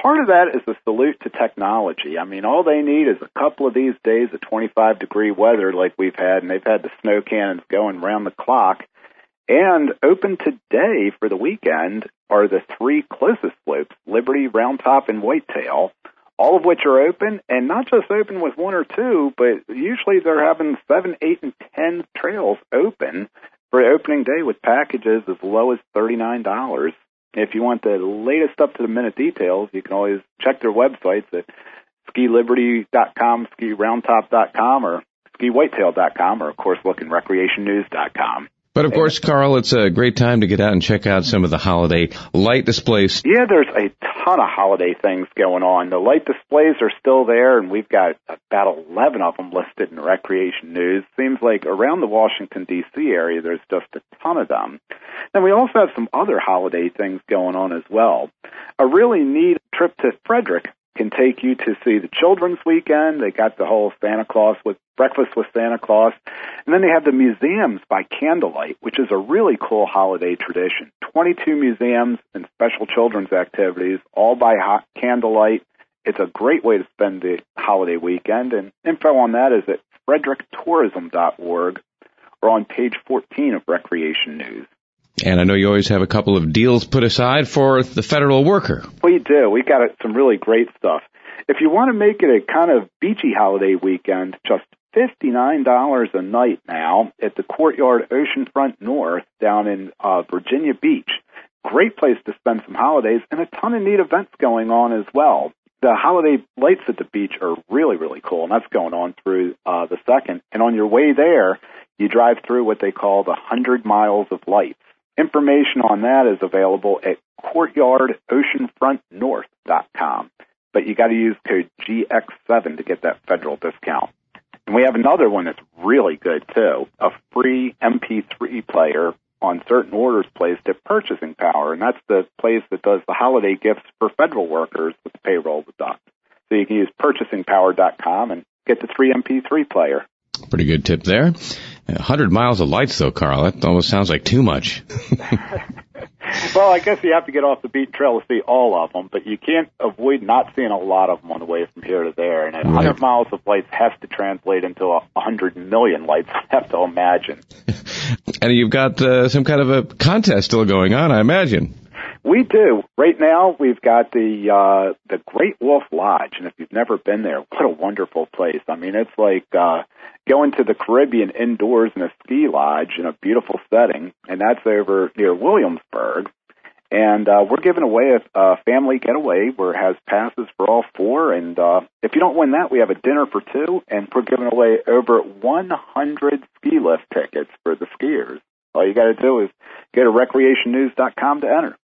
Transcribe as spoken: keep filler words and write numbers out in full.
part of that is a salute to technology. I mean, all they need is a couple of these days of twenty-five degree weather like we've had, and they've had the snow cannons going round the clock. And open today for the weekend are the three closest slopes, Liberty, Round Top, and Whitetail, all of which are open, and not just open with one or two, but usually they're having seven, eight, and ten trails open for opening day with packages as low as thirty-nine dollars. If you want the latest up-to-the-minute details, you can always check their websites at ski liberty dot com, ski round top dot com, or ski whitetail dot com, or, of course, look in recreation news dot com. But, of course, Carl, it's a great time to get out and check out some of the holiday light displays. Yeah, there's a ton of holiday things going on. The light displays are still there, and we've got about eleven of them listed in Recreation News. Seems like around the Washington, D C area, there's just a ton of them. Then we also have some other holiday things going on as well. A really neat trip to Frederick can take you to see the Children's Weekend. They got the whole Santa Claus with Breakfast with Santa Claus. And then they have the Museums by Candlelight, which is a really cool holiday tradition. twenty-two museums and special children's activities, all by candlelight. It's a great way to spend the holiday weekend. And info on that is at frederick tourism dot org or on page fourteen of Recreation News. And I know you always have a couple of deals put aside for the federal worker. We do. We got some really great stuff. If you want to make it a kind of beachy holiday weekend, just fifty-nine dollars a night now at the Courtyard Oceanfront North down in uh, Virginia Beach. Great place to spend some holidays, and a ton of neat events going on as well. The holiday lights at the beach are really, really cool, and that's going on through uh, the second. And on your way there, you drive through what they call the one hundred miles of lights. Information on that is available at courtyard oceanfront north dot com. But you got to use code G X seven to get that federal discount. And we have another one that's really good, too, a free M P three player on certain orders placed at Purchasing Power, and that's the place that does the holiday gifts for federal workers with the payroll deduct. So you can use purchasing power dot com and get the free M P three player. Pretty good tip there. one hundred miles of lights, though, Carl. That almost sounds like too much. Well, I guess you have to get off the beat trail to see all of them, but you can't avoid not seeing a lot of them on the way from here to there. And one hundred right. miles of lights has to translate into one hundred million lights, I have to imagine. And you've got uh, some kind of a contest still going on, I imagine. We do. Right now, we've got the uh, the Great Wolf Lodge, and if you've never been there, what a wonderful place. I mean, it's like uh, going to the Caribbean indoors in a ski lodge in a beautiful setting, and that's over near Williamsburg. And uh, we're giving away a, a family getaway where it has passes for all four, and uh, if you don't win that, we have a dinner for two, and we're giving away over one hundred ski lift tickets for the skiers. All you got to do is go to recreation news dot com to enter.